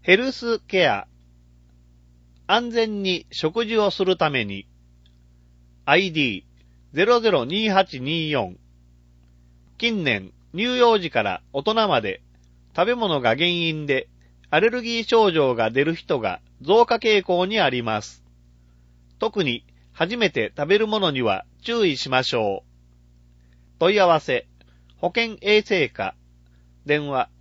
ヘルスケア。安全に食事をするために ID002824。近年、乳幼児から大人まで食べ物が原因でアレルギー症状が出る人が増加傾向にあります。特に初めて食べるものには注意しましょう。問い合わせ、保健衛生課、電話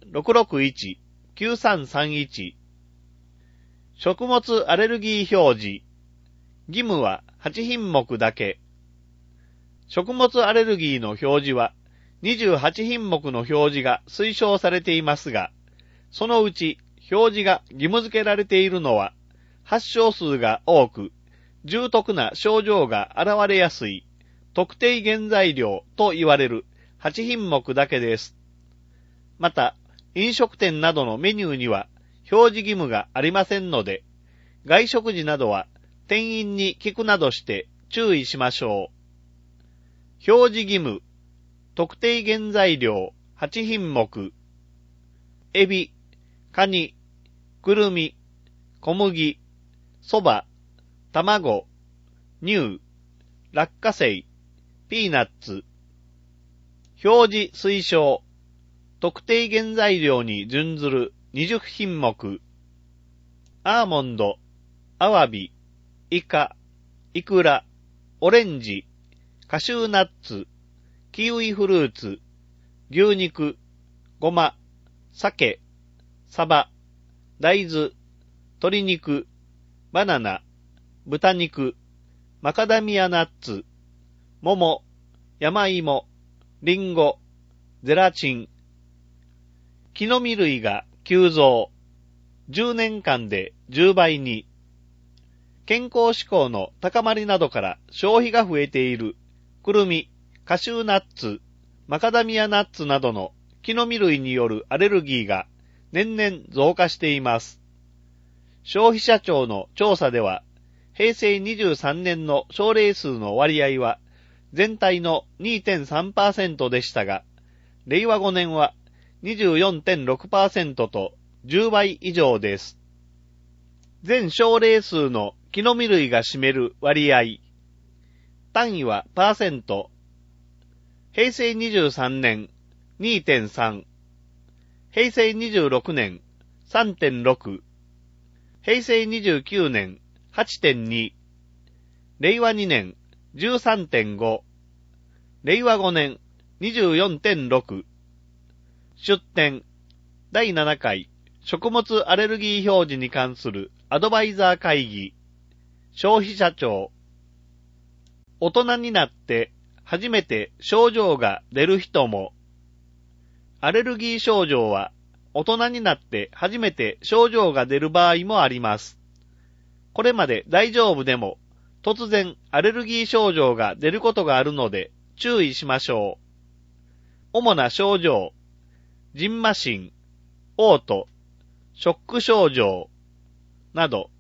661-9331。食物アレルギー表示、義務は8品目だけ。食物アレルギーの表示は28品目の表示が推奨されていますが、そのうち表示が義務付けられているのは、発症数が多く、重篤な症状が現れやすい、特定原材料と言われる8品目だけです。また、飲食店などのメニューには表示義務がありませんので、外食時などは店員に聞くなどして注意しましょう。表示義務、特定原材料8品目、エビ、カニ、くるみ、小麦、そば、卵、乳、落花生、ピーナッツ。表示推奨、特定原材料に準ずる20品目。アーモンド、アワビ、イカ、イクラ、オレンジ、カシューナッツ、キウイフルーツ、牛肉、ごま、鮭、サバ、大豆、鶏肉、バナナ、豚肉、マカダミアナッツ、桃、山芋、リンゴ、ゼラチン。木の実類が急増。10年間で10倍に。健康志向の高まりなどから消費が増えているくるみ、カシューナッツ、マカダミアナッツなどの木の実類によるアレルギーが年々増加しています。消費者庁の調査では、平成23年の症例数の割合は全体の 2.3% でしたが、令和5年は 24.6% と10倍以上です。全症例数の木の実類が占める割合。単位はパーセント。平成23年 2.3。平成26年 3.6。平成29年 8.2。令和2年 13.5。令和5年 24.6。出展第7回食物アレルギー表示に関するアドバイザー会議。消費者庁。大人になって初めて症状が出る人も。アレルギー症状は大人になって初めて症状が出る場合もあります。これまで大丈夫でも突然アレルギー症状が出ることがあるので注意しましょう。主な症状、蕁麻疹、嘔吐、ショック症状など。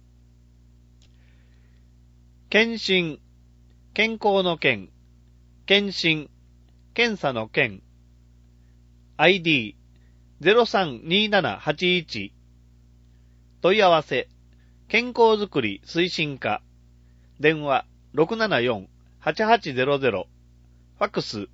検診、健康の健、検診、検査の検。ID032781。問い合わせ、健康づくり推進課。電話674-8800。ファックス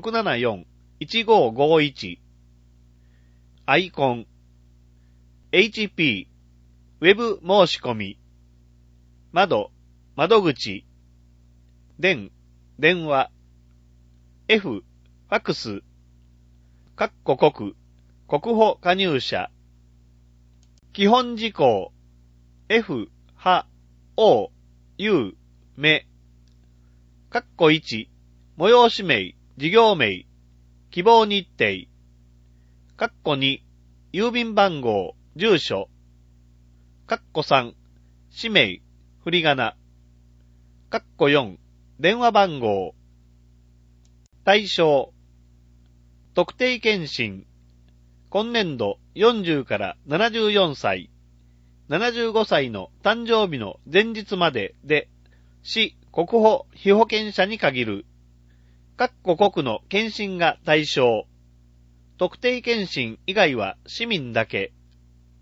674-1551。アイコン。HP。ウェブ申し込み。窓口。電話。F。ファックス。国保加入者。基本事項。F、は、O、U、め。1、催し名、事業名、希望日程。2、郵便番号、住所。3、氏名、振り仮名。4、電話番号。対象。特定健診。今年度40から74歳、75歳の誕生日の前日までで、市国保被保険者に限る。各国の健診が対象。特定健診以外は市民だけ。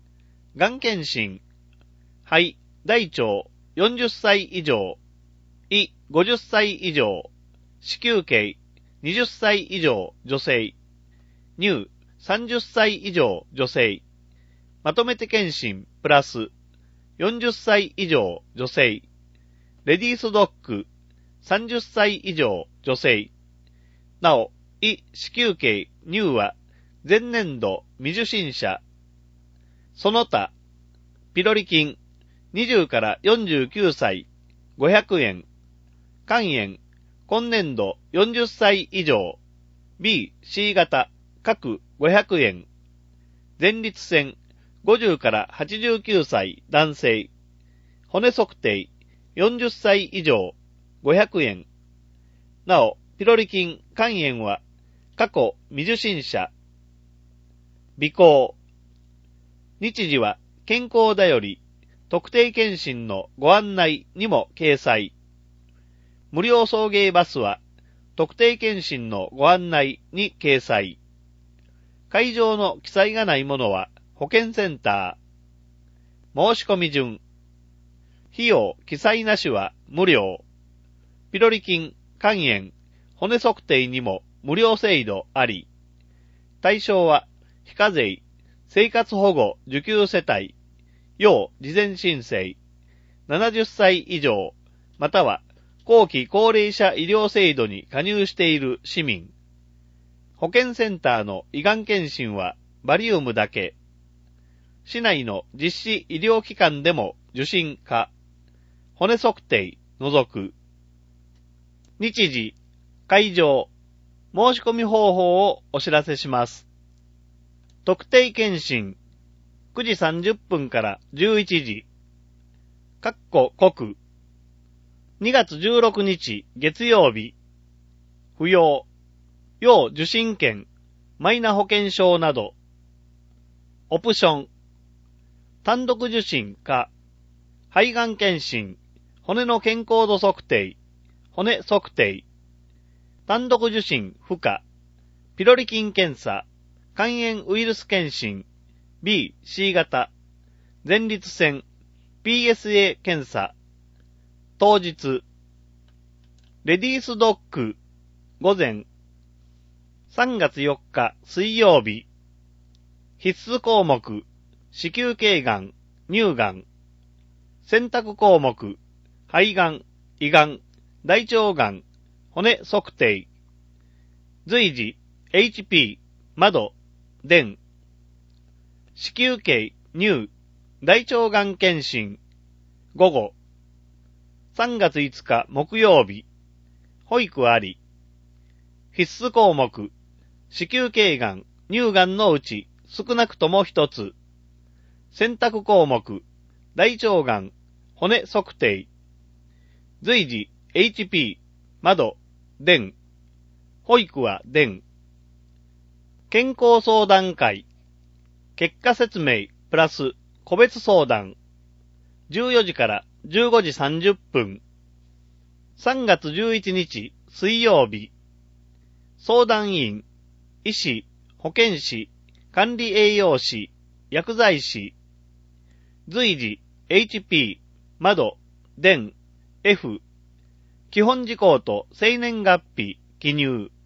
がん検診、肺、大腸、40歳以上、胃、50歳以上、子宮頸、20歳以上、女性、乳、30歳以上、女性、まとめて検診、プラス、40歳以上、女性、レディースドッグ、30歳以上、女性、なお、胃、子宮頸、乳は、前年度未受診者、その他、ピロリ菌、20から49歳、500円、肝炎、今年度40歳以上、B、C 型、各500円、前立腺、50から89歳、男性、骨測定、40歳以上、500円。なお、ピロリ菌、肝炎は、過去未受診者、備考。日時は、健康だより、特定健診のご案内にも掲載。無料送迎バスは、特定健診のご案内に掲載。会場の記載がないものは、保健センター。申し込み順。費用、記載なしは無料。ピロリ菌、肝炎、骨測定にも無料制度あり。対象は、非課税、生活保護受給世帯、要事前申請、70歳以上、または後期高齢者医療制度に加入している市民。保健センターの胃がん検診はバリウムだけ。市内の実施医療機関でも受診可。骨測定除く。日時、会場、申し込み方法をお知らせします。特定検診、9時30分から11時。国。2月16日月曜日。不要。要受診券、マイナ保険証など。オプション。単独受診か。肺がん検診、骨の健康度測定、骨測定。単独受診不可。ピロリ菌検査、肝炎ウイルス検診、B、C 型。前立腺、PSA 検査。当日。レディースドッグ、午前。3月4日水曜日。必須項目、子宮頸がん、乳がん。選択項目、肺がん、胃がん、大腸がん、骨測定。随時、HP、窓、電。子宮頸、乳、大腸がん検診。午後。3月5日木曜日。保育あり。必須項目、子宮頸がん、乳がんのうち少なくとも一つ。選択項目、大腸がん、骨測定。随時、HP、窓、電。保育は電。健康相談会。結果説明、プラス、個別相談。14時から15時30分。3月11日、水曜日。相談員、医師、保健師、管理栄養士、薬剤師。随時、HP、窓、電、F。基本事項と生年月日、記入。